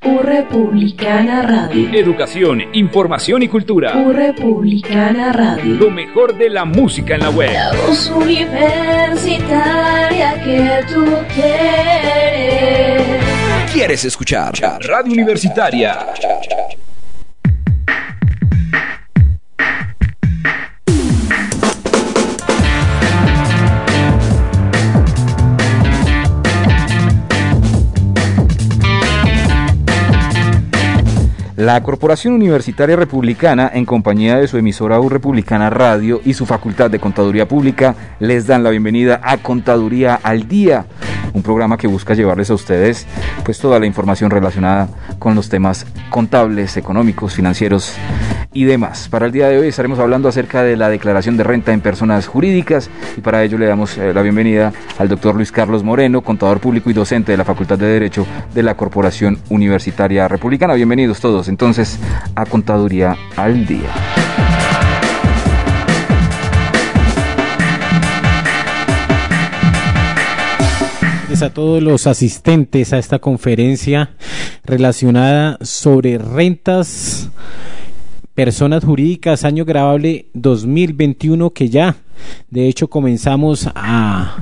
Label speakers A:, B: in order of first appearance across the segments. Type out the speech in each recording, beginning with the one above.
A: Republicana Radio.
B: Educación, información y cultura.
A: Republicana Radio.
B: Lo mejor de la música en la web.
A: La voz universitaria que tú quieres.
B: ¿Quieres escuchar? Radio Universitaria.
C: La Corporación Universitaria Republicana, en compañía de su emisora Republicana Radio y su Facultad de Contaduría Pública, les dan la bienvenida a Contaduría al Día, un programa que busca llevarles a ustedes pues toda la información relacionada con los temas contables, económicos, financieros y demás. Para el día de hoy estaremos hablando acerca de la declaración de renta en personas jurídicas y para ello le damos la bienvenida al doctor Luis Carlos Moreno, contador público y docente de la Facultad de Derecho de la Corporación Universitaria Republicana. Bienvenidos todos entonces a Contaduría al Día.
D: A todos los asistentes a esta conferencia relacionada sobre rentas, personas jurídicas, año grabable 2021, que ya de hecho comenzamos a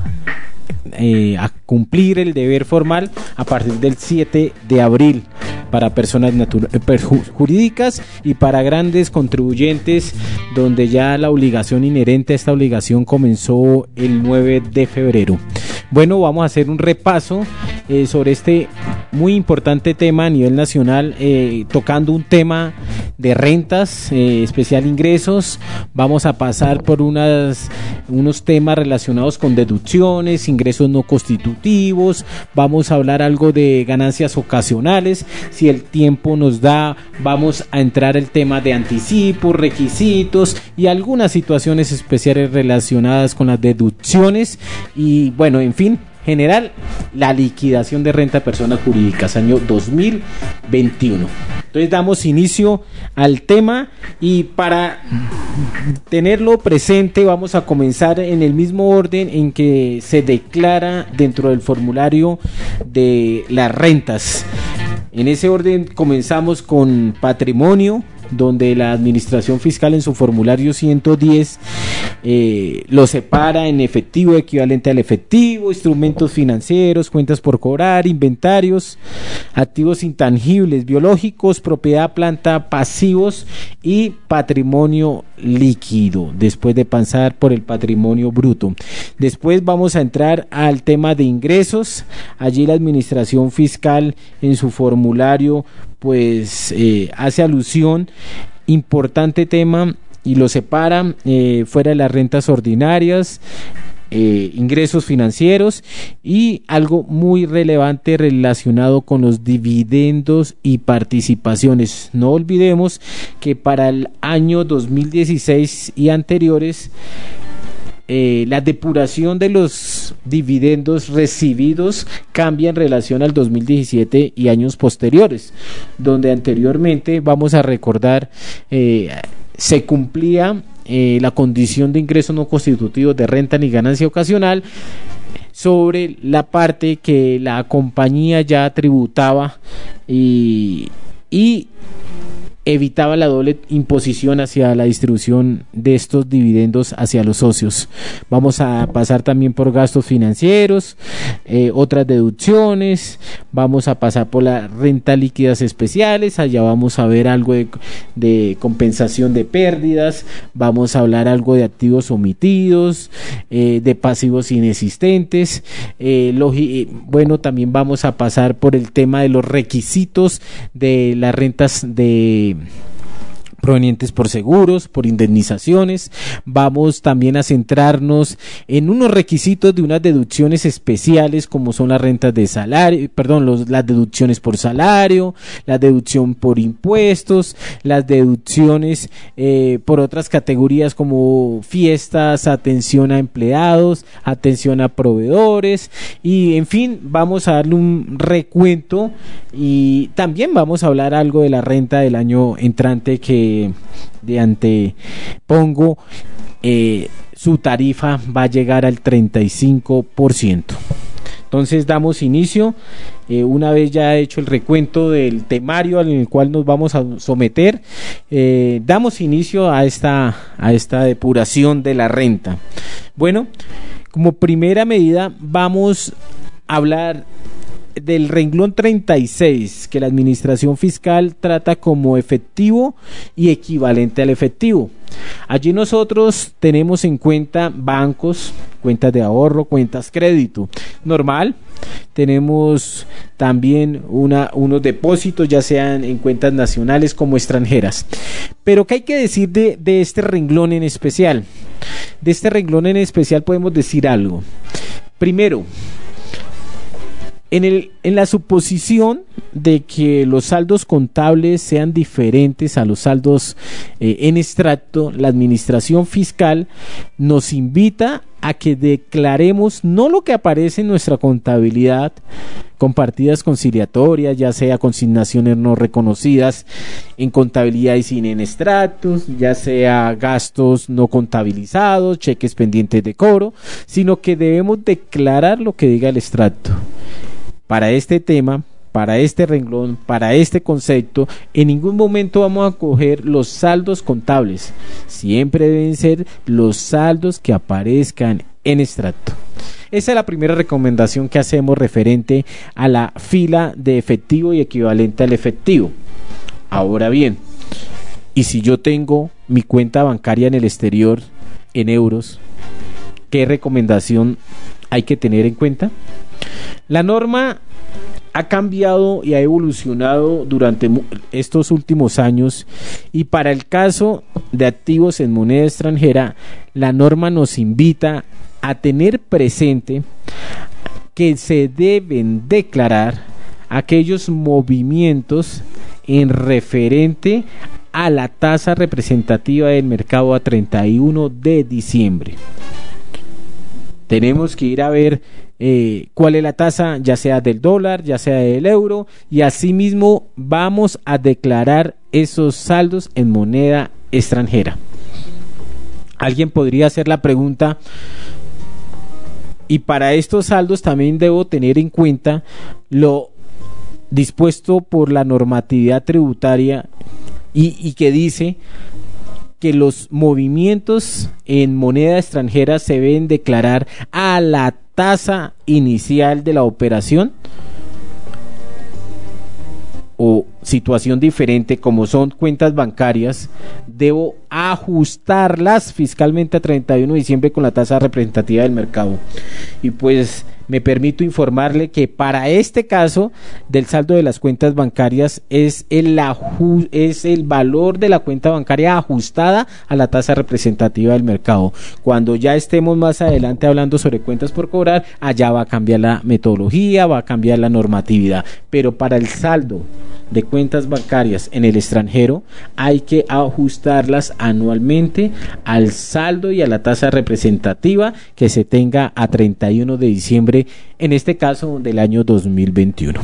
D: cumplir el deber formal a partir del 7 de abril para personas jurídicas y para grandes contribuyentes, donde ya la obligación inherente a esta obligación comenzó el 9 de febrero. Bueno, vamos a hacer un repaso sobre este muy importante tema a nivel nacional, tocando un tema de rentas, especial ingresos. Vamos a pasar por unos temas relacionados con deducciones, ingresos no constitutivos. Vamos a hablar algo de ganancias ocasionales. Si el tiempo nos da, vamos a entrar el tema de anticipos, requisitos y algunas situaciones especiales relacionadas con las deducciones. Y bueno, en fin, general, la liquidación de renta de personas jurídicas año 2021. Entonces damos inicio al tema y para tenerlo presente vamos a comenzar en el mismo orden en que se declara dentro del formulario de las rentas. En ese orden comenzamos con patrimonio, donde la administración fiscal en su formulario 110 lo separa en efectivo, equivalente al efectivo, instrumentos financieros, cuentas por cobrar, inventarios, activos intangibles, biológicos, propiedad, planta, pasivos y patrimonio líquido, después de pasar por el patrimonio bruto. Después vamos a entrar al tema de ingresos. Allí la administración fiscal en su formulario pues hace alusión, importante tema, y lo separa fuera de las rentas ordinarias, ingresos financieros y algo muy relevante relacionado con los dividendos y participaciones. No olvidemos que para el año 2016 y anteriores, la depuración de los dividendos recibidos cambia en relación al 2017 y años posteriores, donde anteriormente, vamos a recordar, se cumplía la condición de ingreso no constitutivo de renta ni ganancia ocasional sobre la parte que la compañía ya tributaba y evitaba la doble imposición hacia la distribución de estos dividendos hacia los socios. Vamos a pasar también por gastos financieros, otras deducciones, vamos a pasar por las rentas líquidas especiales, allá vamos a ver algo de compensación de pérdidas, vamos a hablar algo de activos omitidos, de pasivos inexistentes, bueno, también vamos a pasar por el tema de los requisitos de las rentas provenientes por seguros, por indemnizaciones. Vamos también a centrarnos en unos requisitos de unas deducciones especiales, como son las rentas de salario, las deducciones por salario, la deducción por impuestos, las deducciones por otras categorías como fiestas, atención a empleados, atención a proveedores, y en fin, vamos a darle un recuento y también vamos a hablar algo de la renta del año entrante que de antepongo, su tarifa va a llegar al 35%. Entonces damos inicio, una vez ya hecho el recuento del temario al cual nos vamos a someter, damos inicio a esta depuración de la renta. Bueno, como primera medida vamos a hablar del renglón 36, que la administración fiscal trata como efectivo y equivalente al efectivo. Allí nosotros tenemos en cuenta bancos, cuentas de ahorro, cuentas crédito normal. Tenemos también unos depósitos, ya sean en cuentas nacionales como extranjeras. Pero ¿qué hay que decir de este renglón en especial? De este renglón en especial podemos decir algo. Primero, en la suposición de que los saldos contables sean diferentes a los saldos en extracto, la administración fiscal nos invita a que declaremos no lo que aparece en nuestra contabilidad con partidas conciliatorias, ya sea consignaciones no reconocidas en contabilidad y sin en extractos, ya sea gastos no contabilizados, cheques pendientes de cobro, sino que debemos declarar lo que diga el extracto. Para este tema, para este renglón, para este concepto, en ningún momento vamos a coger los saldos contables. Siempre deben ser los saldos que aparezcan en extracto. Esa es la primera recomendación que hacemos referente a la fila de efectivo y equivalente al efectivo. Ahora bien, ¿y si yo tengo mi cuenta bancaria en el exterior en euros? ¿Qué recomendación hay que tener en cuenta? La norma ha cambiado y ha evolucionado durante estos últimos años, y para el caso de activos en moneda extranjera, la norma nos invita a tener presente que se deben declarar aquellos movimientos en referente a la tasa representativa del mercado a 31 de diciembre. Tenemos que ir a ver cuál es la tasa, ya sea del dólar, ya sea del euro, y asimismo vamos a declarar esos saldos en moneda extranjera. Alguien podría hacer la pregunta: y para estos saldos también debo tener en cuenta lo dispuesto por la normatividad tributaria y que dice que los movimientos en moneda extranjera se deben declarar a la tasa inicial de la operación, o situación diferente como son cuentas bancarias, debo ajustarlas fiscalmente a 31 de diciembre con la tasa representativa del mercado. Y pues me permito informarle que para este caso del saldo de las cuentas bancarias es el valor de la cuenta bancaria ajustada a la tasa representativa del mercado. Cuando ya estemos más adelante hablando sobre cuentas por cobrar, allá va a cambiar la metodología, va a cambiar la normatividad, pero para el saldo de cuentas bancarias en el extranjero hay que ajustarlas anualmente al saldo y a la tasa representativa que se tenga a 31 de diciembre, en este caso del año 2021.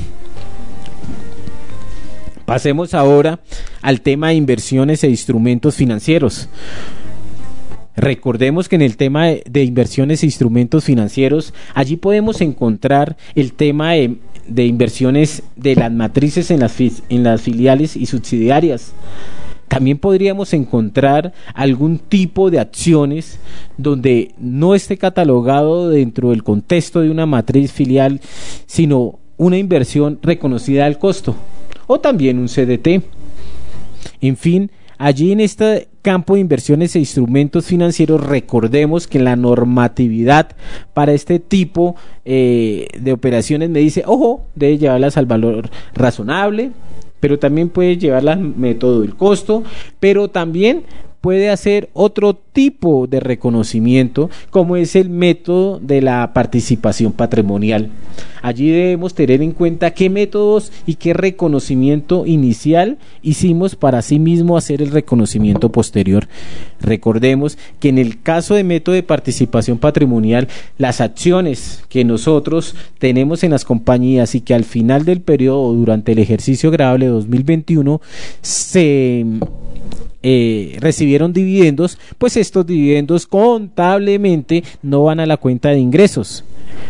D: Pasemos ahora al tema de inversiones e instrumentos financieros. Recordemos que en el tema de inversiones e instrumentos financieros, allí podemos encontrar el tema de inversiones de las matrices en las filiales y subsidiarias. También podríamos encontrar algún tipo de acciones donde no esté catalogado dentro del contexto de una matriz filial, sino una inversión reconocida al costo, o también un CDT. En fin, allí en este campo de inversiones e instrumentos financieros, recordemos que la normatividad para este tipo de operaciones me dice, ojo, debe llevarlas al valor razonable, pero también puede llevarla al método del costo, pero también puede hacer otro tipo de reconocimiento, como es el método de la participación patrimonial. Allí debemos tener en cuenta qué métodos y qué reconocimiento inicial hicimos para sí mismo hacer el reconocimiento posterior. Recordemos que en el caso de método de participación patrimonial, las acciones que nosotros tenemos en las compañías y que al final del periodo, durante el ejercicio grabable 2021, se recibieron dividendos, pues estos dividendos contablemente no van a la cuenta de ingresos.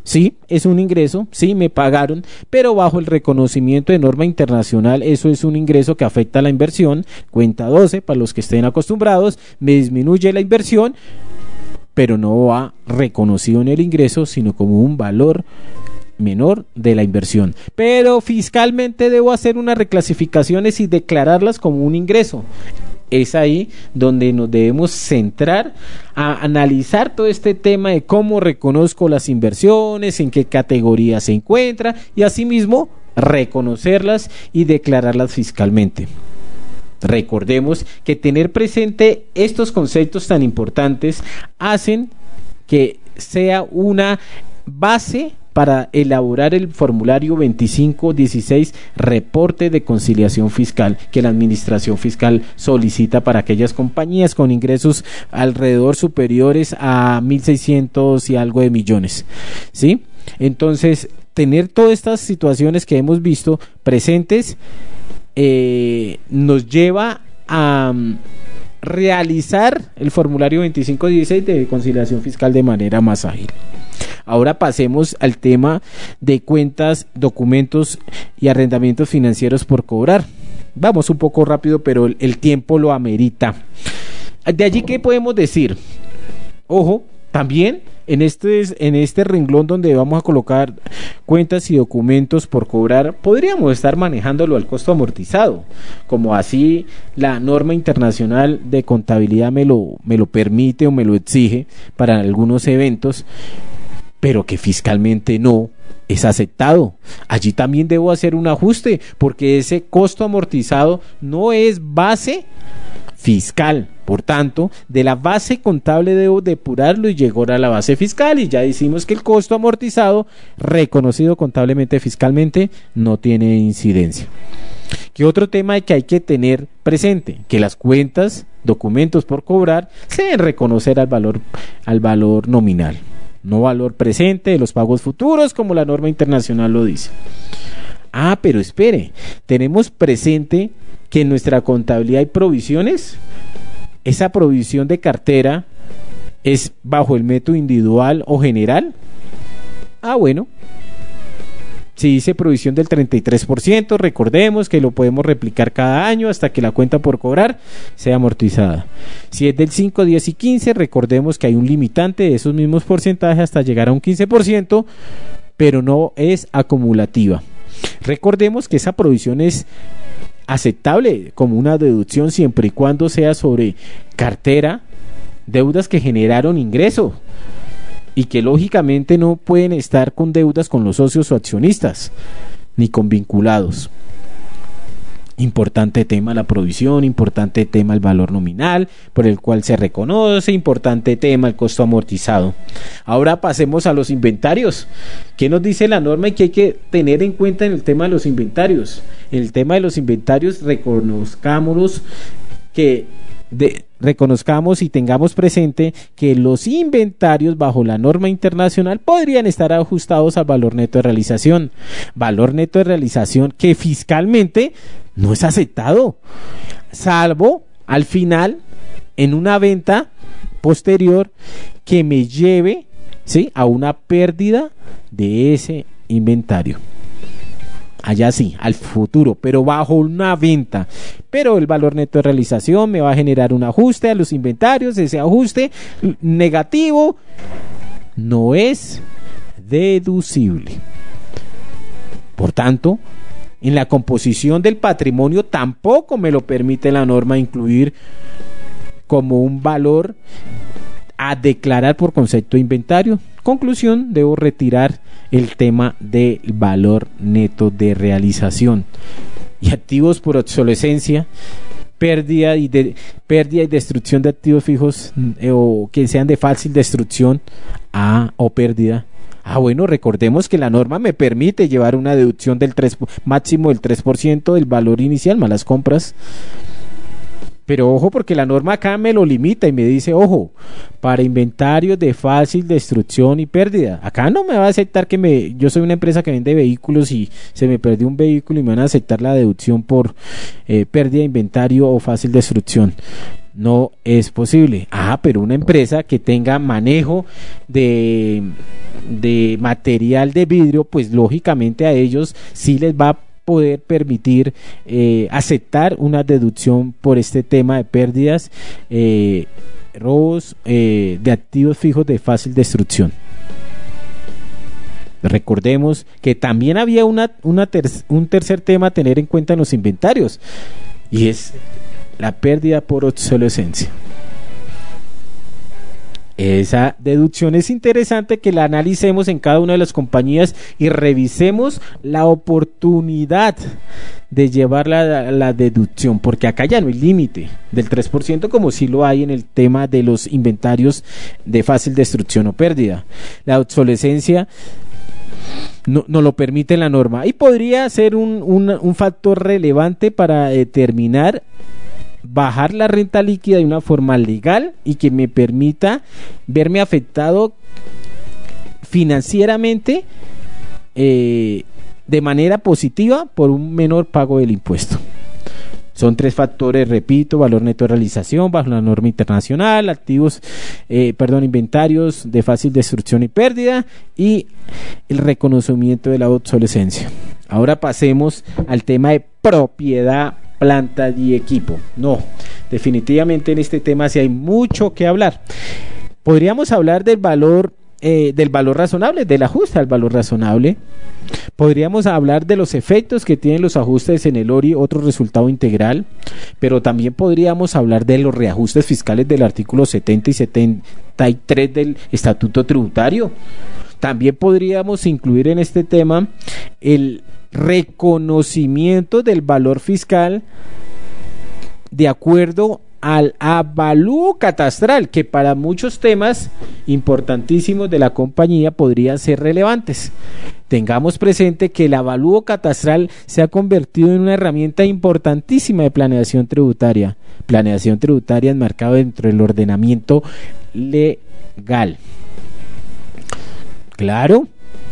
D: Sí, es un ingreso, sí, me pagaron, pero bajo el reconocimiento de norma internacional, eso es un ingreso que afecta a la inversión. Cuenta 12, para los que estén acostumbrados, me disminuye la inversión, pero no va reconocido en el ingreso, sino como un valor menor de la inversión. Pero fiscalmente debo hacer unas reclasificaciones y declararlas como un ingreso. Es ahí donde nos debemos centrar a analizar todo este tema de cómo reconozco las inversiones, en qué categoría se encuentra y asimismo reconocerlas y declararlas fiscalmente. Recordemos que tener presente estos conceptos tan importantes hacen que sea una base para elaborar el formulario 2516, reporte de conciliación fiscal, que la administración fiscal solicita para aquellas compañías con ingresos alrededor superiores a 1.600 y algo de millones, ¿sí? Entonces, tener todas estas situaciones que hemos visto presentes nos lleva a realizar el formulario 2516 de conciliación fiscal de manera más ágil. Ahora pasemos al tema de cuentas, documentos y arrendamientos financieros por cobrar. Vamos un poco rápido, pero el tiempo lo amerita. De allí, ¿qué podemos decir? Ojo, también en este renglón donde vamos a colocar cuentas y documentos por cobrar, podríamos estar manejándolo al costo amortizado, como así la norma internacional de contabilidad me lo permite o me lo exige para algunos eventos, pero que fiscalmente no es aceptado. Allí también debo hacer un ajuste, porque ese costo amortizado no es base fiscal. Por tanto, de la base contable debo depurarlo y llegar a la base fiscal, y ya decimos que el costo amortizado reconocido contablemente fiscalmente no tiene incidencia. ¿Qué otro tema que hay que tener presente? Que las cuentas, documentos por cobrar se deben reconocer al valor nominal, no valor presente de los pagos futuros, como la norma internacional lo dice. Pero espere, tenemos presente que en nuestra contabilidad hay provisiones. ¿Esa provisión de cartera es bajo el método individual o general? Bueno, si dice provisión del 33%, recordemos que lo podemos replicar cada año hasta que la cuenta por cobrar sea amortizada. Si es del 5, 10 y 15, recordemos que hay un limitante de esos mismos porcentajes hasta llegar a un 15%, pero no es acumulativa. Recordemos que esa provisión es aceptable como una deducción siempre y cuando sea sobre cartera, deudas que generaron ingreso y que lógicamente no pueden estar con deudas con los socios o accionistas ni con vinculados. Importante tema la provisión, importante tema el valor nominal por el cual se reconoce, importante tema el costo amortizado. Ahora pasemos a los inventarios. ¿Qué nos dice la norma y qué hay que tener en cuenta en el tema de los inventarios? En el tema de los inventarios reconozcamos y tengamos presente que los inventarios bajo la norma internacional podrían estar ajustados al valor neto de realización que fiscalmente no es aceptado, salvo al final en una venta posterior que me lleve, ¿sí?, a una pérdida de ese inventario. Allá sí, al futuro, pero bajo una venta. Pero el valor neto de realización me va a generar un ajuste a los inventarios. Ese ajuste negativo no es deducible. Por tanto, en la composición del patrimonio tampoco me lo permite la norma incluir como un valor a declarar por concepto de inventario. Conclusión, debo retirar el tema del valor neto de realización. Y activos por obsolescencia, pérdida y destrucción de activos fijos o que sean de fácil destrucción o pérdida. Bueno, recordemos que la norma me permite llevar una deducción del máximo del 3% del valor inicial más las compras. Pero ojo, porque la norma acá me lo limita y me dice, ojo, para inventarios de fácil destrucción y pérdida. Acá no me va a aceptar yo soy una empresa que vende vehículos y se me perdió un vehículo y me van a aceptar la deducción por pérdida de inventario o fácil destrucción. no es posible. Pero una empresa que tenga manejo de material de vidrio, pues lógicamente a ellos sí les va a poder permitir aceptar una deducción por este tema de pérdidas, robos de activos fijos de fácil destrucción. Recordemos que también había un tercer tema a tener en cuenta en los inventarios, y es la pérdida por obsolescencia. Esa deducción es interesante que la analicemos en cada una de las compañías y revisemos la oportunidad de llevar la deducción, porque acá ya no hay límite del 3% como sí lo hay en el tema de los inventarios de fácil destrucción o pérdida. La obsolescencia no lo permite la norma y podría ser un factor relevante para determinar bajar la renta líquida de una forma legal y que me permita verme afectado financieramente de manera positiva por un menor pago del impuesto. Son 3 factores, repito: valor neto de realización bajo la norma internacional, inventarios de fácil destrucción y pérdida, y el reconocimiento de la obsolescencia. Ahora pasemos al tema de propiedad, planta y equipo. No, definitivamente en este tema sí hay mucho que hablar. Podríamos hablar del valor razonable, del ajuste al valor razonable. Podríamos hablar de los efectos que tienen los ajustes en el ORI, otro resultado integral, pero también podríamos hablar de los reajustes fiscales del artículo 70 y 73 del Estatuto Tributario. También podríamos incluir en este tema el reconocimiento del valor fiscal de acuerdo al avalúo catastral, que para muchos temas importantísimos de la compañía podrían ser relevantes. Tengamos presente que el avalúo catastral se ha convertido en una herramienta importantísima de planeación tributaria enmarcado dentro del ordenamiento legal. Claro,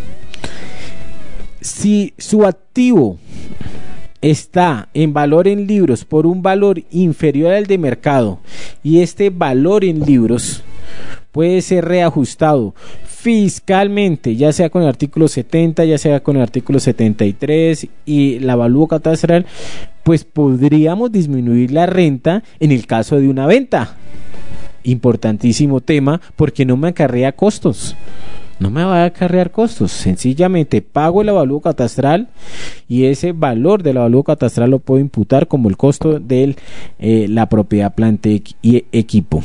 D: si su activo está en valor en libros por un valor inferior al de mercado y este valor en libros puede ser reajustado fiscalmente, ya sea con el artículo 70, ya sea con el artículo 73 y el avalúo catastral, pues podríamos disminuir la renta en el caso de una venta. Importantísimo tema, porque no me acarrea costos. No me va a acarrear costos, sencillamente pago el avalúo catastral y ese valor del avalúo catastral lo puedo imputar como el costo de la propiedad, planta y equipo.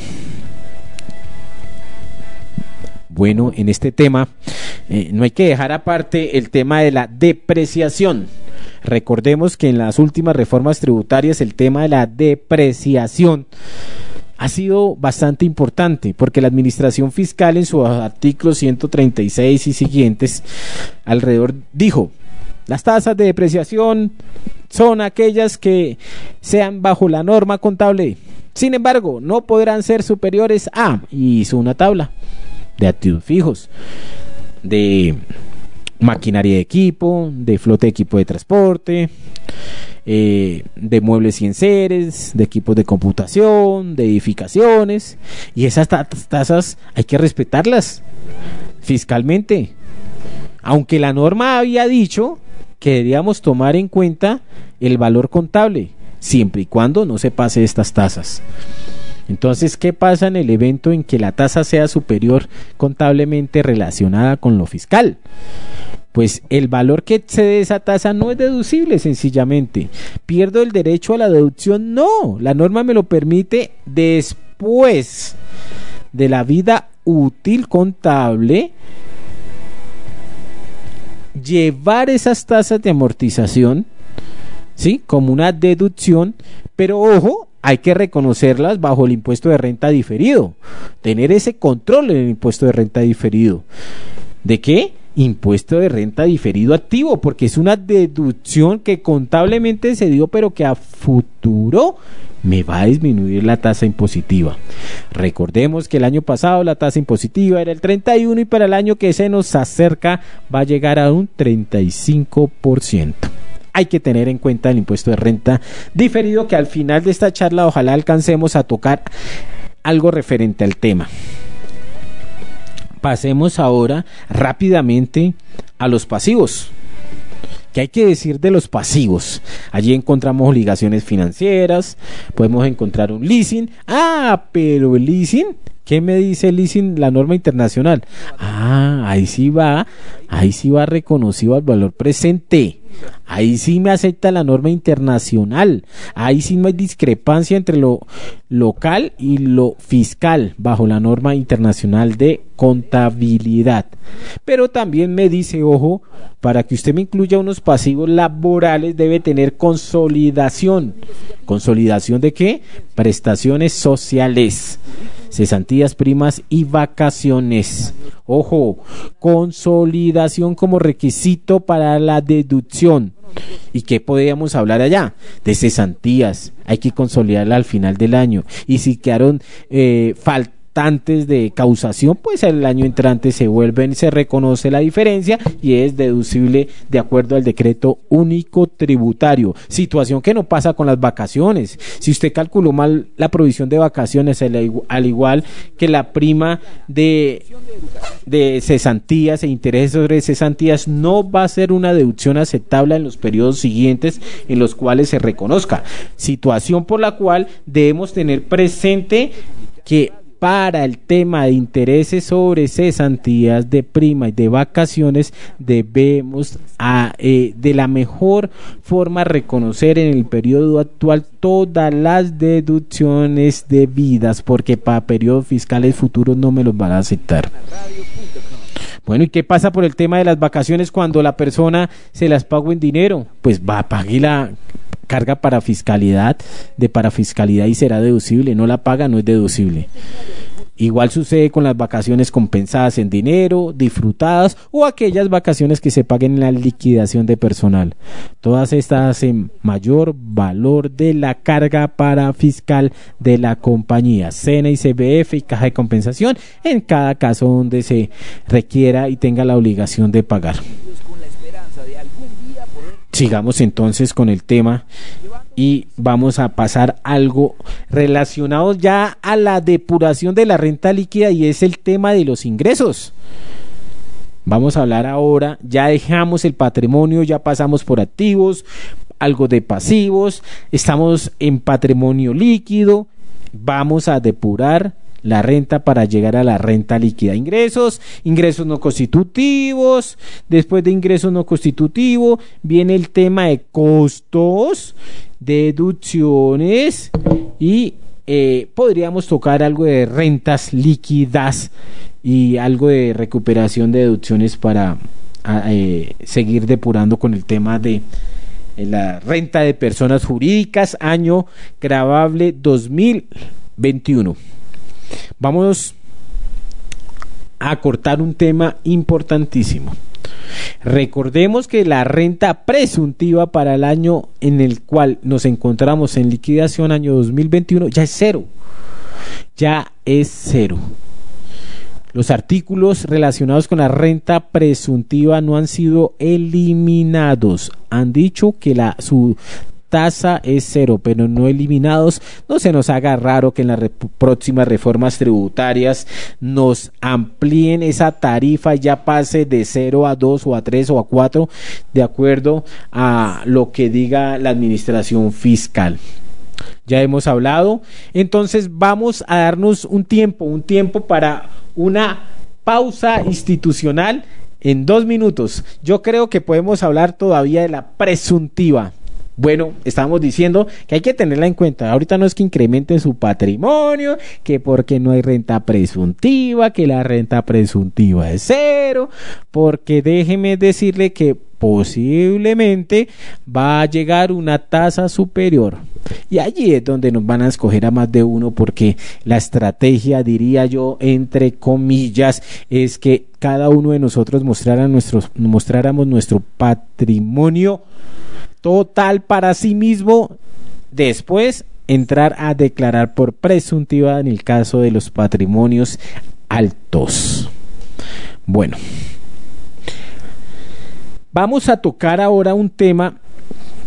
D: Bueno, en este tema no hay que dejar aparte el tema de la depreciación. Recordemos que en las últimas reformas tributarias el tema de la depreciación ha sido bastante importante, porque la administración fiscal en su artículo 136 y siguientes alrededor dijo: las tasas de depreciación son aquellas que sean bajo la norma contable, sin embargo no podrán ser superiores a, y hizo una tabla de activos fijos, de maquinaria de equipo, de flota de equipo de transporte, de muebles y enseres, de equipos de computación, de edificaciones, y esas tasas hay que respetarlas fiscalmente, aunque la norma había dicho que deberíamos tomar en cuenta el valor contable siempre y cuando no se pase estas tasas. Entonces, ¿qué pasa en el evento en que la tasa sea superior contablemente relacionada con lo fiscal? Pues el valor que excede esa tasa no es deducible, sencillamente. ¿Pierdo el derecho a la deducción? No, la norma me lo permite después de la vida útil contable llevar esas tasas de amortización, ¿sí?, como una deducción, pero ojo, hay que reconocerlas bajo el impuesto de renta diferido, tener ese control en el impuesto de renta diferido. ¿De qué? Impuesto de renta diferido activo, porque es una deducción que contablemente se dio, pero que a futuro me va a disminuir la tasa impositiva. Recordemos que el año pasado la tasa impositiva era el 31% y para el año que se nos acerca va a llegar a un 35%. hay que tener en cuenta el impuesto de renta diferido, que al final de esta charla ojalá alcancemos a tocar algo referente al tema. Pasemos ahora rápidamente a los pasivos. ¿Qué hay que decir de los pasivos? Allí encontramos obligaciones financieras, podemos encontrar un leasing. Pero el leasing, ¿qué me dice el leasing? La norma internacional. Ahí sí va reconocido al valor presente. Ahí sí me acepta la norma internacional. Ahí sí no hay discrepancia entre lo local y lo fiscal bajo la norma internacional de contabilidad. Pero también me dice, ojo, para que usted me incluya unos pasivos laborales debe tener consolidación. ¿Consolidación de qué? Prestaciones sociales, cesantías, primas y vacaciones. Ojo, consolidación como requisito para la deducción. ¿Y qué podríamos hablar allá? De cesantías, hay que consolidarla al final del año. Y si quedaron faltantes de causación, pues el año entrante se reconoce la diferencia y es deducible de acuerdo al decreto único tributario. Situación que no pasa con las vacaciones. Si usted calculó mal la provisión de vacaciones, al igual que la prima de cesantías e intereses sobre cesantías, no va a ser una deducción aceptable en los periodos siguientes en los cuales se reconozca. Situación por la cual debemos tener presente que para el tema de intereses sobre cesantías, de prima y de vacaciones, debemos de la mejor forma reconocer en el periodo actual todas las deducciones debidas, porque para periodos fiscales futuros no me los van a aceptar. Bueno, ¿y qué pasa por el tema de las vacaciones cuando la persona se las paga en dinero? Pues pague la carga para fiscalidad y será deducible. No la paga, no es deducible. Igual sucede con las vacaciones compensadas en dinero, disfrutadas, o aquellas vacaciones que se paguen en la liquidación de personal. Todas estas hacen mayor valor de la carga para fiscal de la compañía, SENA y CBF y caja de compensación, en cada caso donde se requiera y tenga la obligación de pagar. Sigamos entonces con el tema y vamos a pasar algo relacionado ya a la depuración de la renta líquida, y es el tema de los ingresos. Vamos a hablar ahora, ya dejamos el patrimonio, ya pasamos por activos, algo de pasivos, estamos en patrimonio líquido, vamos a depurar la renta para llegar a la renta líquida. Ingresos no constitutivos. Después de ingresos no constitutivos viene el tema de costos, deducciones y podríamos tocar algo de rentas líquidas y algo de recuperación de deducciones para seguir depurando con el tema de la renta de personas jurídicas, año gravable 2021. Vamos a cortar un tema importantísimo. Recordemos que la renta presuntiva para el año en el cual nos encontramos en liquidación, año 2021, ya es cero. Los artículos relacionados con la renta presuntiva no han sido eliminados. Han dicho que su tasa es cero, pero no eliminados. No se nos haga raro que en las próximas reformas tributarias nos amplíen esa tarifa y ya pase de 0 a 2 o a 3 o a 4, de acuerdo a lo que diga la administración fiscal. Ya hemos hablado, entonces vamos a darnos un tiempo para una pausa institucional en 2 minutos. Yo creo que podemos hablar todavía de la presuntiva. Bueno, estamos diciendo que hay que tenerla en cuenta. Ahorita no es que incremente su patrimonio, que porque no hay renta presuntiva, que la renta presuntiva es cero, porque déjeme decirle que posiblemente va a llegar una tasa superior. Y allí es donde nos van a escoger a más de uno, porque la estrategia, diría yo, entre comillas, es que cada uno de nosotros mostráramos nuestro patrimonio total para sí mismo, después entrar a declarar por presuntiva en el caso de los patrimonios altos. Bueno, vamos a tocar ahora un tema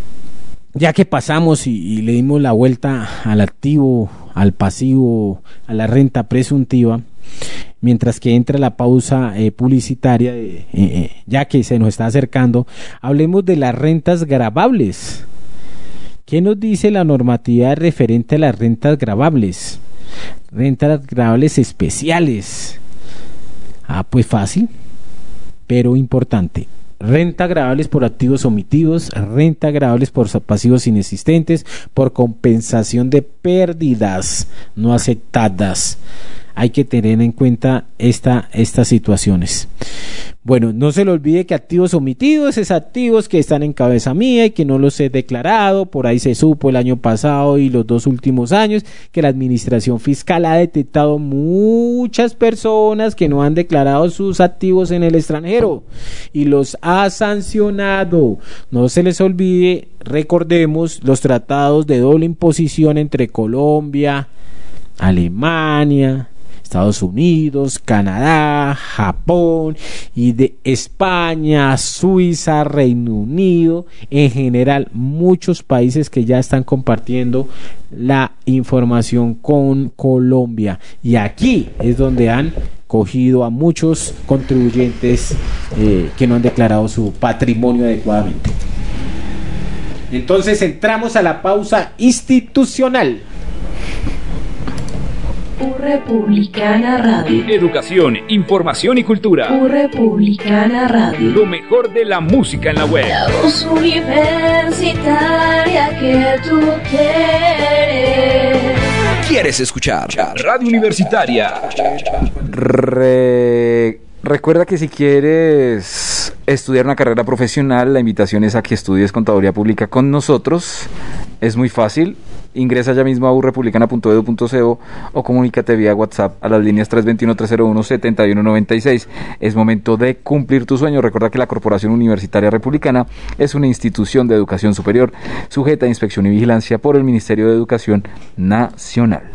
D: ya que pasamos y le dimos la vuelta al activo, al pasivo, a la renta presuntiva, mientras que entra la pausa publicitaria, ya que se nos está acercando, hablemos de las rentas gravables. ¿Qué nos dice la normatividad referente a las rentas gravables? Rentas gravables especiales. Pues fácil, pero importante. Renta gravables por activos omitidos, renta gravables por pasivos inexistentes, por compensación de pérdidas no aceptadas. Hay que tener en cuenta estas situaciones. Bueno, no se le olvide que activos omitidos es activos que están en cabeza mía y que no los he declarado. Por ahí se supo el año pasado y los 2 últimos años que la administración fiscal ha detectado muchas personas que no han declarado sus activos en el extranjero y los ha sancionado. No se les olvide, recordemos los tratados de doble imposición entre Colombia, Alemania, Estados Unidos, Canadá, Japón y de España, Suiza, Reino Unido, en general muchos países que ya están compartiendo la información con Colombia, y aquí es donde han cogido a muchos contribuyentes que no han declarado su patrimonio adecuadamente. Entonces entramos a la pausa institucional.
A: Republicana Radio.
B: Educación, información y cultura.
A: Republicana Radio.
B: Lo mejor de la música en la web.
A: La voz universitaria que tú quieres.
B: ¿Quieres escuchar? Radio Universitaria.
C: Recuerda que si quieres estudiar una carrera profesional, la invitación es a que estudies Contaduría Pública con nosotros. Es muy fácil. Ingresa ya mismo a urepublicana.edu.co o comunícate vía WhatsApp a las líneas 321-301-7196. Es momento de cumplir tu sueño. Recuerda que la Corporación Universitaria Republicana es una institución de educación superior sujeta a inspección y vigilancia por el Ministerio de Educación Nacional.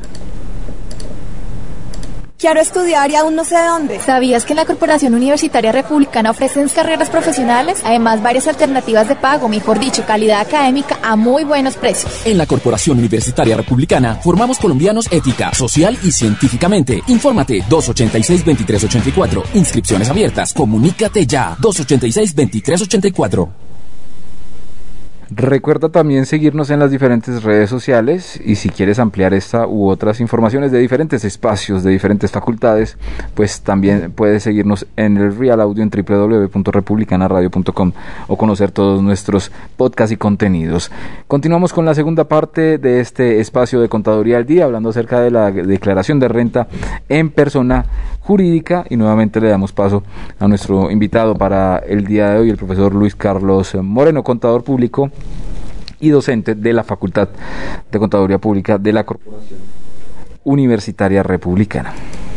E: Quiero estudiar y aún no sé de dónde.
F: ¿Sabías que en la Corporación Universitaria Republicana ofrecen carreras profesionales? Además, varias alternativas de pago, mejor dicho, calidad académica a muy buenos precios.
G: En la Corporación Universitaria Republicana formamos colombianos ética, social y científicamente. Infórmate 286-2384. Inscripciones abiertas. Comunícate ya. 286-2384.
C: Recuerda también seguirnos en las diferentes redes sociales, y si quieres ampliar esta u otras informaciones de diferentes espacios, de diferentes facultades, pues también puedes seguirnos en el Real Audio en www.republicanaradio.com o conocer todos nuestros podcasts y contenidos. Continuamos con la segunda parte de este espacio de Contaduría al Día, hablando acerca de la declaración de renta en persona jurídica, y nuevamente le damos paso a nuestro invitado para el día de hoy, el profesor Luis Carlos Moreno, contador público y docente de la Facultad de Contaduría Pública de la Corporación Universitaria Republicana.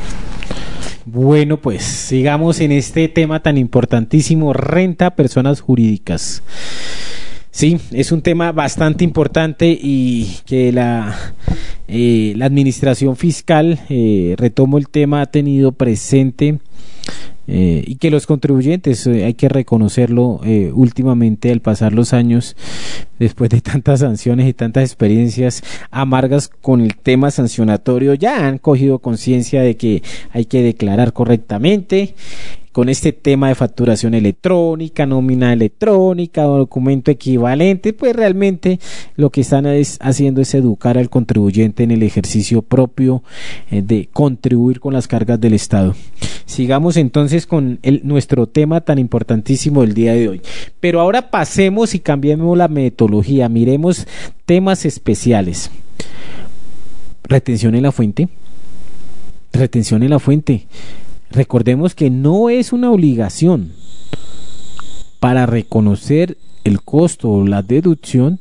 D: Bueno, pues sigamos en este tema tan importantísimo, renta a personas jurídicas. Sí, es un tema bastante importante y que la administración fiscal, retomo el tema, ha tenido presente, y que los contribuyentes, hay que reconocerlo, últimamente al pasar los años, después de tantas sanciones y tantas experiencias amargas con el tema sancionatorio, ya han cogido conciencia de que hay que declarar correctamente. Con este tema de facturación electrónica, nómina electrónica, documento equivalente, pues realmente lo que están haciendo es educar al contribuyente en el ejercicio propio de contribuir con las cargas del Estado. Sigamos entonces con nuestro tema tan importantísimo del día de hoy. Pero ahora pasemos y cambiemos la metodología, miremos temas especiales. Retención en la fuente. Retención en la fuente. Recordemos que no es una obligación. Para reconocer el costo o la deducción,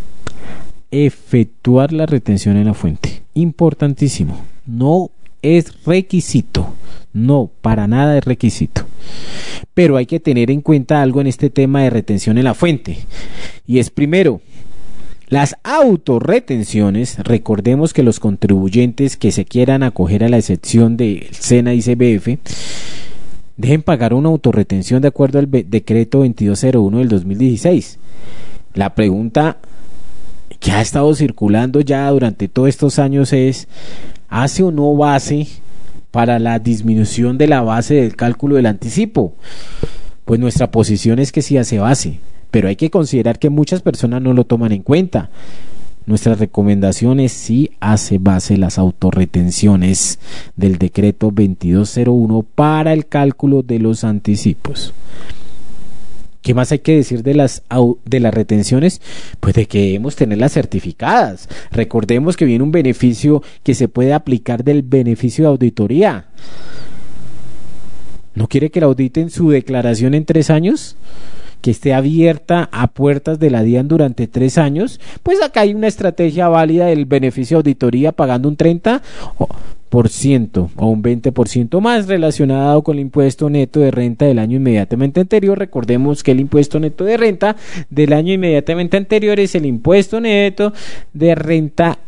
D: efectuar la retención en la fuente. Importantísimo. No es requisito. No, para nada es requisito. Pero hay que tener en cuenta algo en este tema de retención en la fuente. Y es primero, las autorretenciones. Recordemos que los contribuyentes que se quieran acoger a la excepción del SENA y CBF deben pagar una autorretención de acuerdo al decreto 2201 del 2016. La pregunta que ha estado circulando ya durante todos estos años es: ¿hace o no base para la disminución de la base del cálculo del anticipo? Pues nuestra posición es que sí hace base, pero hay que considerar que muchas personas no lo toman en cuenta. Nuestra recomendación es sí hace base las autorretenciones del decreto 2201 para el cálculo de los anticipos. ¿Qué más hay que decir de las retenciones? Pues de que debemos tenerlas certificadas. Recordemos que viene un beneficio que se puede aplicar del beneficio de auditoría. ¿No quiere que le auditen su declaración en 3 años? Que esté abierta a puertas de la DIAN durante 3 años. Pues acá hay una estrategia válida del beneficio de auditoría pagando un 30% o un 20% más relacionado con el impuesto neto de renta del año inmediatamente anterior. Recordemos que el impuesto neto de renta del año inmediatamente anterior es el impuesto neto de renta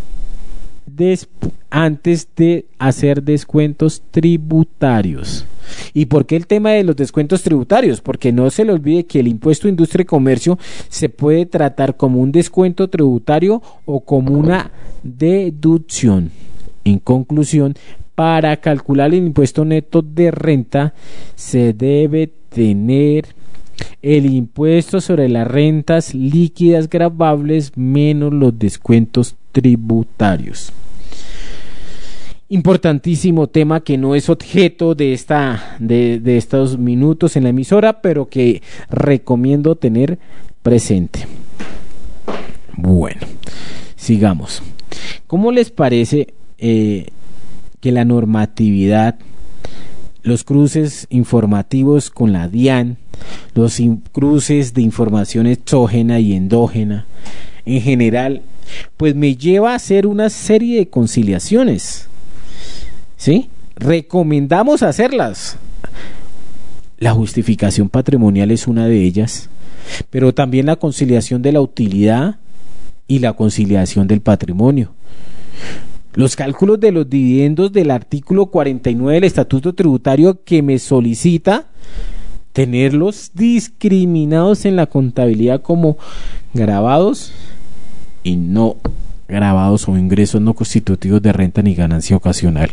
D: antes de hacer descuentos tributarios. ¿Y por qué el tema de los descuentos tributarios? Porque no se le olvide que el impuesto de industria y comercio se puede tratar como un descuento tributario o como una deducción. En conclusión, para calcular el impuesto neto de renta se debe tener el impuesto sobre las rentas líquidas gravables menos los descuentos tributarios. Importantísimo tema que no es objeto de estos minutos en la emisora, pero que recomiendo tener presente. Bueno, sigamos. ¿Cómo les parece que la normatividad, los cruces informativos con la DIAN, los cruces de información exógena y endógena, en general, pues me lleva a hacer una serie de conciliaciones? ¿Sí? Recomendamos hacerlas. La justificación patrimonial es una de ellas, pero también la conciliación de la utilidad y la conciliación del patrimonio. Los cálculos de los dividendos del artículo 49 del Estatuto Tributario, que me solicita tenerlos discriminados en la contabilidad como gravados y no gravados o ingresos no constitutivos de renta ni ganancia ocasional.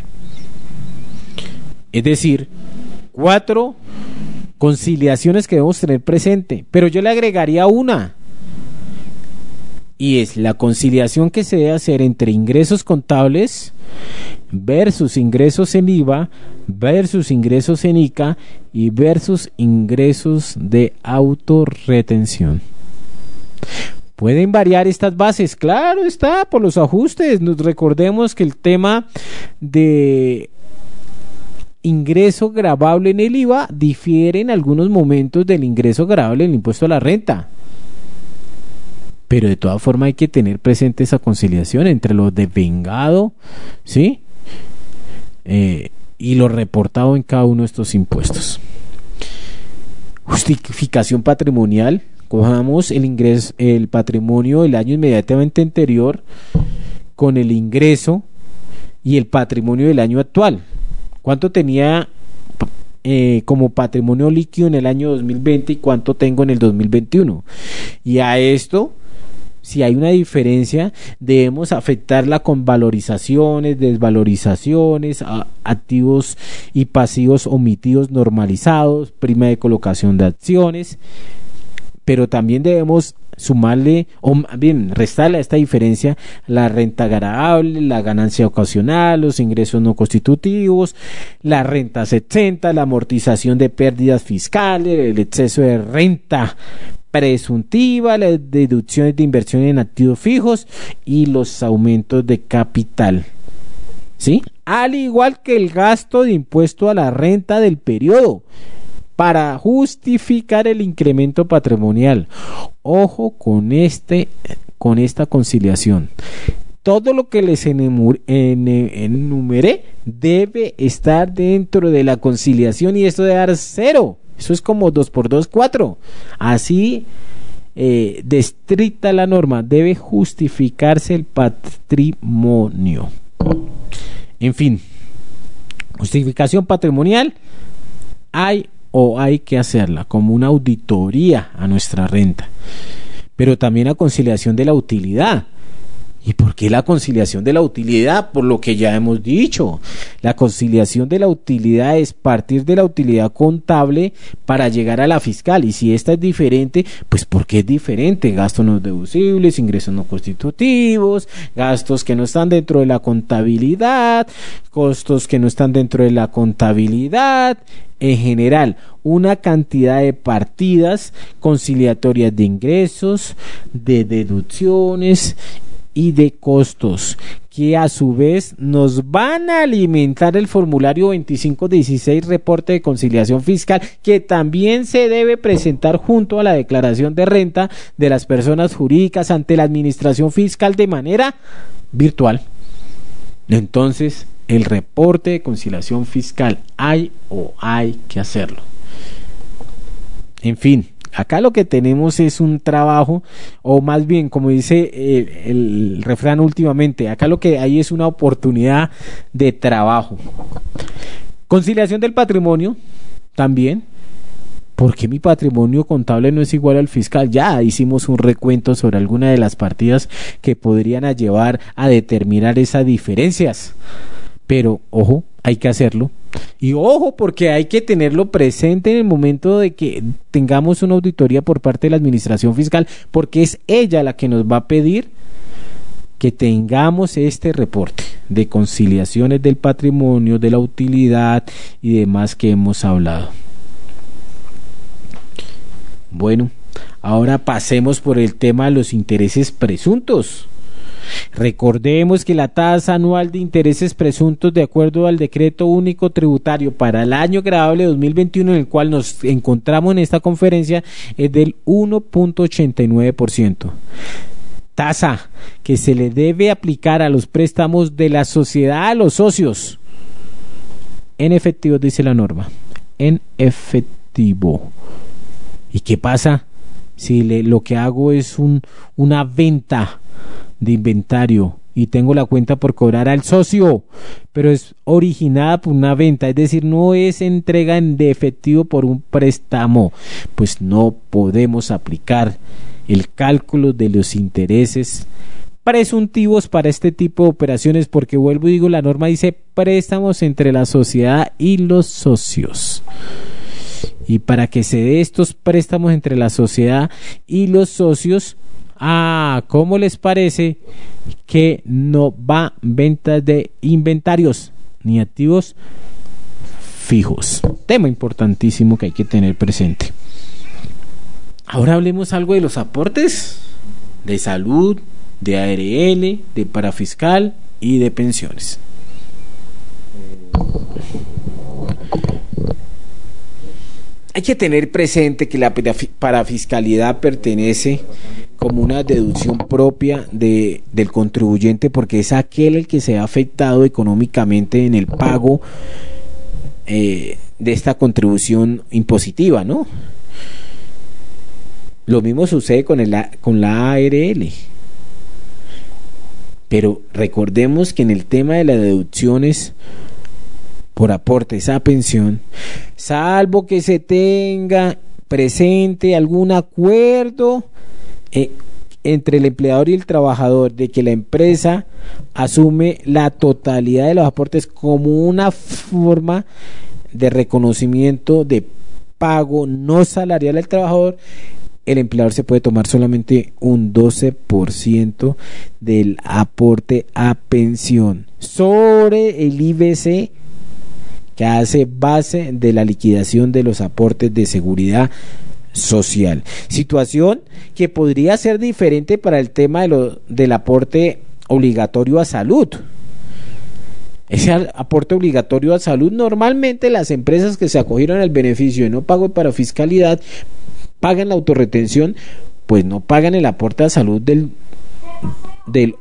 D: Es decir, 4 conciliaciones que debemos tener presente, pero yo le agregaría una, y es la conciliación que se debe hacer entre ingresos contables versus ingresos en IVA versus ingresos en ICA y versus ingresos de autorretención. ¿Pueden variar estas bases? Claro está, por los ajustes. Nos recordemos que el tema de ingreso gravable en el IVA difiere en algunos momentos del ingreso gravable en el impuesto a la renta. Pero de todas formas hay que tener presente esa conciliación entre lo devengado, ¿sí? Y lo reportado en cada uno de estos impuestos. Justificación patrimonial. Cojamos el patrimonio del año inmediatamente anterior con el ingreso y el patrimonio del año actual. ¿Cuánto tenía como patrimonio líquido en el año 2020 y cuánto tengo en el 2021? Y a esto, si hay una diferencia, debemos afectarla con valorizaciones, desvalorizaciones, activos y pasivos omitidos normalizados, prima de colocación de acciones, pero también debemos sumarle, o bien restarle a esta diferencia, la renta gravable, la ganancia ocasional, los ingresos no constitutivos, las rentas exentas, la amortización de pérdidas fiscales, el exceso de renta presuntiva, las deducciones de inversión en activos fijos y los aumentos de capital, ¿sí? Al igual que el gasto de impuesto a la renta del periodo para justificar el incremento patrimonial. Ojo con esta conciliación. Todo lo que les enumeré debe estar dentro de la conciliación y esto debe dar 0. Eso es como 2 por 2, 4. Así de estricta la norma. Debe justificarse el patrimonio. En fin, justificación patrimonial hay que hacerla como una auditoría a nuestra renta. pero también a conciliación de la utilidad. ¿Y por qué la conciliación de la utilidad? Por lo que ya hemos dicho. La conciliación de la utilidad es partir de la utilidad contable para llegar a la fiscal. Y si esta es diferente, pues ¿por qué es diferente? Gastos no deducibles, ingresos no constitutivos, gastos que no están dentro de la contabilidad, costos que no están dentro de la contabilidad. En general, una cantidad de partidas conciliatorias de ingresos, de deducciones y de costos, que a su vez nos van a alimentar el formulario 2516, reporte de conciliación fiscal, que también se debe presentar junto a la declaración de renta de las personas jurídicas ante la administración fiscal de manera virtual. Entonces, el reporte de conciliación fiscal hay que hacerlo. En fin, acá lo que tenemos es un trabajo, o más bien, como dice el refrán últimamente, acá lo que hay es una oportunidad de trabajo. Conciliación del patrimonio, también. ¿Por qué mi patrimonio contable no es igual al fiscal? Ya hicimos un recuento sobre algunas de las partidas que podrían llevar a determinar esas diferencias. Pero, ojo, hay que hacerlo. Y ojo, porque hay que tenerlo presente en el momento de que tengamos una auditoría por parte de la administración fiscal, porque es ella la que nos va a pedir que tengamos este reporte de conciliaciones del patrimonio, de la utilidad y demás que hemos hablado. Bueno, ahora pasemos por el tema de los intereses presuntos. Recordemos que la tasa anual de intereses presuntos, de acuerdo al decreto único tributario para el año grabable 2021 en el cual nos encontramos en esta conferencia, es del 1.89%. Tasa que se le debe aplicar a los préstamos de la sociedad a los socios en efectivo, dice la norma, en efectivo. ¿Y qué pasa si lo que hago es una venta de inventario y tengo la cuenta por cobrar al socio, pero es originada por una venta, es decir, no es entrega de efectivo por un préstamo? Pues no podemos aplicar el cálculo de los intereses presuntivos para este tipo de operaciones, porque vuelvo y digo, la norma dice préstamos entre la sociedad y los socios. Y para que se dé estos préstamos entre la sociedad y los socios, ¿cómo les parece que no va ventas de inventarios ni activos fijos? Tema importantísimo que hay que tener presente. Ahora hablemos algo de los aportes de salud, de ARL, de parafiscal y de pensiones. Hay que tener presente que la parafiscalidad pertenece como una deducción propia del contribuyente, porque es aquel el que se ha afectado económicamente en el pago de esta contribución impositiva, ¿no? Lo mismo sucede con la ARL. Pero recordemos que en el tema de las deducciones por aportes a pensión, salvo que se tenga presente algún acuerdo entre el empleador y el trabajador de que la empresa asume la totalidad de los aportes como una forma de reconocimiento de pago no salarial al trabajador, el empleador se puede tomar solamente un 12% del aporte a pensión sobre el IBC, que hace base de la liquidación de los aportes de seguridad social. Situación que podría ser diferente para el tema del aporte obligatorio a salud. Ese aporte obligatorio a salud, normalmente las empresas que se acogieron al beneficio de no pago para fiscalidad pagan la autorretención, pues no pagan el aporte a salud del 8%,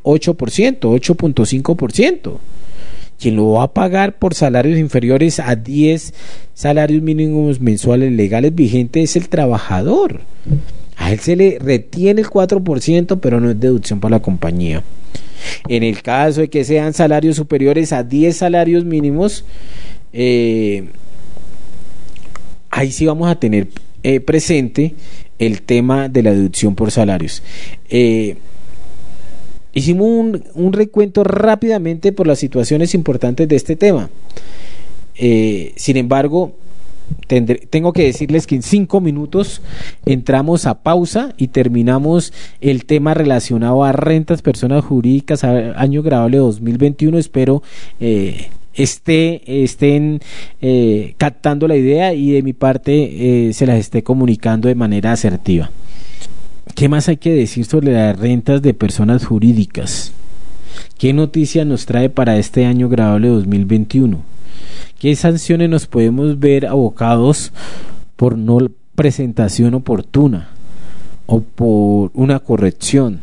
D: 8.5%. Quien lo va a pagar por salarios inferiores a 10 salarios mínimos mensuales legales vigentes es el trabajador. A él se le retiene el 4%, pero no es deducción para la compañía. En el caso de que sean salarios superiores a 10 salarios mínimos, ahí sí vamos a tener presente el tema de la deducción por salarios. Hicimos un recuento rápidamente por las situaciones importantes de este tema. Sin embargo, tengo que decirles que en 5 minutos entramos a pausa y terminamos el tema relacionado a rentas personas jurídicas año grabable 2021. Espero estén captando la idea y de mi parte se las esté comunicando de manera asertiva. ¿Qué más hay que decir sobre las rentas de personas jurídicas? ¿Qué noticia nos trae para este año grabable 2021? ¿Qué sanciones nos podemos ver abocados por no presentación oportuna o por una corrección?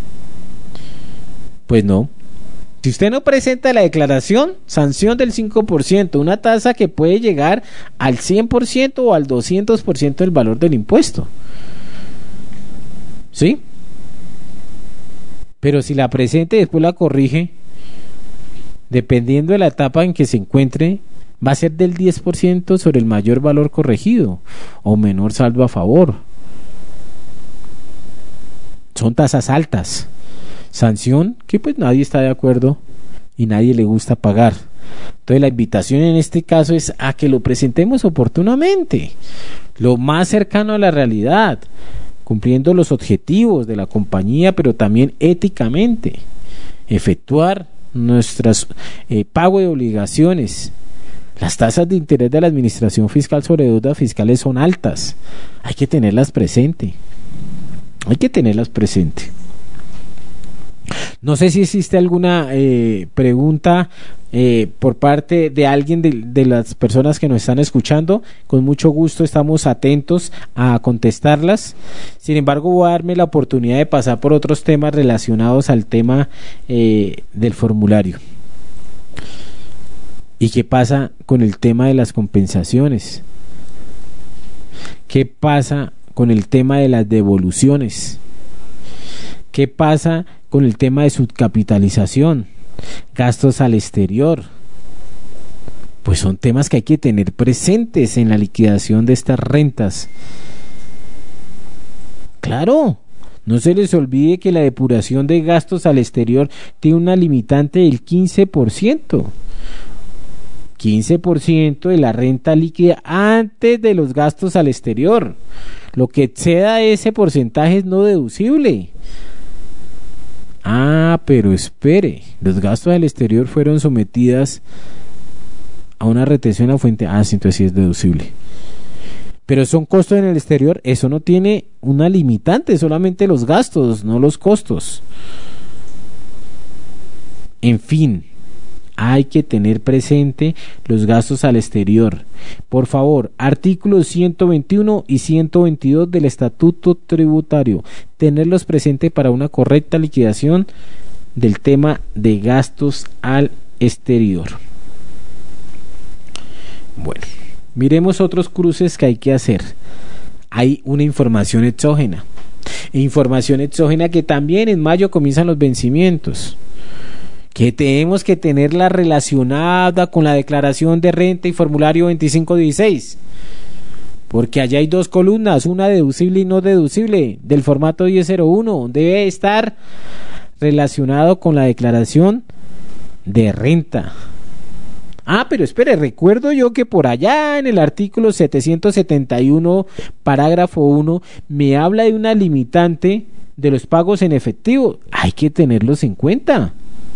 D: Pues no. Si usted no presenta la declaración, sanción del 5%, una tasa que puede llegar al 100% o al 200% del valor del impuesto. ¿Sí? Pero si la presenta y después la corrige, dependiendo de la etapa en que se encuentre, va a ser del 10% sobre el mayor valor corregido o menor saldo a favor. Son tasas altas. Sanción que pues nadie está de acuerdo y nadie le gusta pagar. Entonces la invitación en este caso es a que lo presentemos oportunamente, lo más cercano a la realidad, cumpliendo los objetivos de la compañía, pero también éticamente. Efectuar nuestras pago de obligaciones. Las tasas de interés de la administración fiscal sobre deudas fiscales son altas. Hay que tenerlas presente. No sé si existe alguna pregunta por parte de alguien de las personas que nos están escuchando. Con mucho gusto estamos atentos a contestarlas. Sin embargo, voy a darme la oportunidad de pasar por otros temas relacionados al tema del formulario. ¿Y qué pasa con el tema de las compensaciones? ¿Qué pasa con el tema de las devoluciones? ¿Qué pasa con el tema de subcapitalización? Gastos al exterior. Pues son temas que hay que tener presentes en la liquidación de estas rentas. Claro, no se les olvide que la depuración de gastos al exterior tiene una limitante del 15%. 15% de la renta líquida antes de los gastos al exterior. Lo que exceda ese porcentaje es no deducible. Pero espere, los gastos al exterior fueron sometidas a una retención a fuente. Sí, entonces sí es deducible. Pero son costos en el exterior, eso no tiene una limitante, solamente los gastos, no los costos. En fin, hay que tener presente los gastos al exterior. Por favor, artículos 121 y 122 del Estatuto Tributario, tenerlos presentes para una correcta liquidación del tema de gastos al exterior. Bueno, miremos otros cruces que hay que hacer. Hay una información exógena que también en mayo comienzan los vencimientos, que tenemos que tenerla relacionada con la declaración de renta y formulario 2516, porque allá hay dos columnas, una deducible y no deducible, del formato 1001, debe estar relacionado con la declaración de renta. Pero espere, recuerdo yo que por allá en el artículo 771, parágrafo 1, me habla de una limitante de los pagos en efectivo. Hay que tenerlos en cuenta.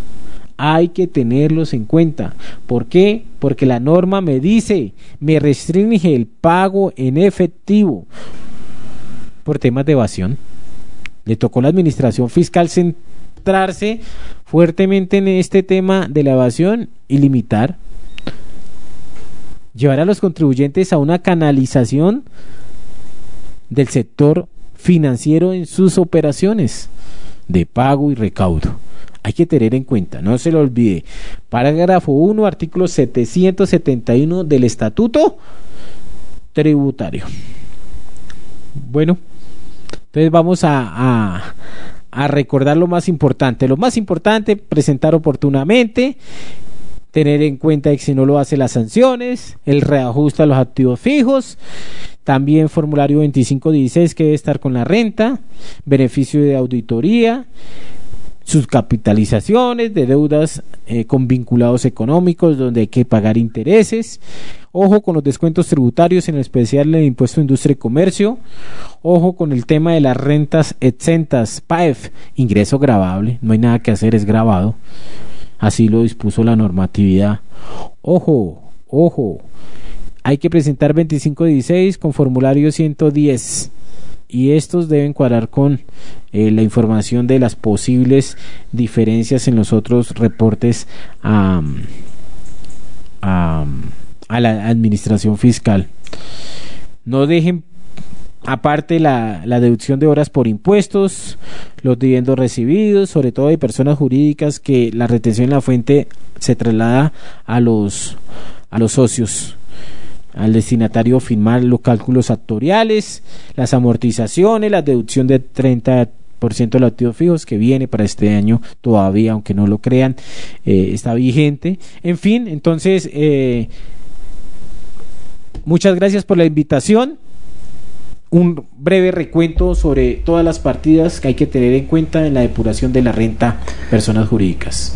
D: ¿Por qué? Porque la norma me dice, me restringe el pago en efectivo por temas de evasión. Le tocó a la administración fiscal centrarse fuertemente en este tema de la evasión y limitar, llevar a los contribuyentes a una canalización del sector financiero en sus operaciones de pago y recaudo. Hay que tener en cuenta, no se lo olvide. Parágrafo 1, artículo 771 del Estatuto Tributario. Bueno, entonces vamos a recordar lo más importante. Lo más importante, presentar oportunamente, tener en cuenta que si no lo hace las sanciones, el reajuste a los activos fijos, también formulario 2516 que debe estar con la renta, beneficio de auditoría, sus capitalizaciones de deudas con vinculados económicos donde hay que pagar intereses. Ojo con los descuentos tributarios, en especial el impuesto de industria y comercio. Ojo con el tema de las rentas exentas, PAEF, ingreso gravable, no hay nada que hacer, es gravado, así lo dispuso la normatividad. Ojo, hay que presentar 2516 con formulario 110 y estos deben cuadrar con la información de las posibles diferencias en los otros reportes a la administración fiscal. No dejen aparte la deducción de horas por impuestos, los dividendos recibidos, sobre todo de personas jurídicas, que la retención en la fuente se traslada a los socios, al destinatario firmar los cálculos actuariales, las amortizaciones, la deducción de 30% de los activos fijos que viene para este año todavía, aunque no lo crean, está vigente. En fin, entonces muchas gracias por la invitación. Un breve recuento sobre todas las partidas que hay que tener en cuenta en la depuración de la renta personas jurídicas.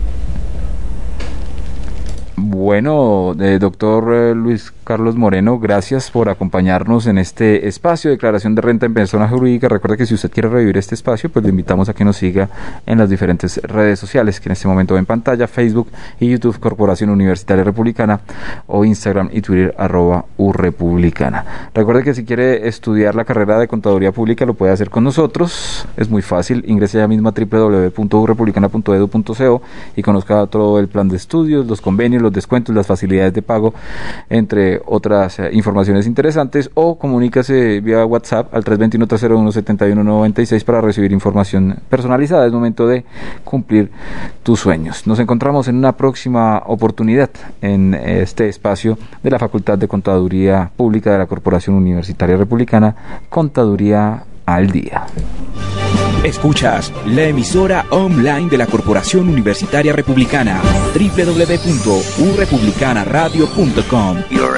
C: Bueno, doctor Luis Carlos Moreno, gracias por acompañarnos en este espacio de declaración de renta en persona jurídica. Recuerda que si usted quiere revivir este espacio, pues le invitamos a que nos siga en las diferentes redes sociales que en este momento ven en pantalla: Facebook y YouTube, Corporación Universitaria Republicana, o Instagram y Twitter, @urepublicana. Recuerde que si quiere estudiar la carrera de Contaduría Pública, lo puede hacer con nosotros. Es muy fácil, ingrese ya mismo a www.urepublicana.edu.co y conozca todo el plan de estudios, los convenios, los descuentos, las facilidades de pago, entre otras informaciones interesantes, o comunícase vía WhatsApp al 321-301-7196 para recibir información personalizada. Es momento de cumplir tus sueños. Nos encontramos en una próxima oportunidad en este espacio de la Facultad de Contaduría Pública de la Corporación Universitaria Republicana, Contaduría al Día.
B: Escuchas la emisora online de la Corporación Universitaria Republicana, www.urepublicanaradio.com.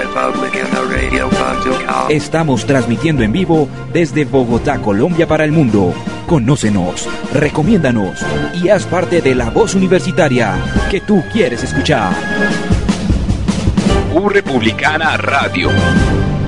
B: Estamos transmitiendo en vivo desde Bogotá, Colombia, para el mundo. Conócenos, recomiéndanos y haz parte de la voz universitaria que tú quieres escuchar. Republicana Radio.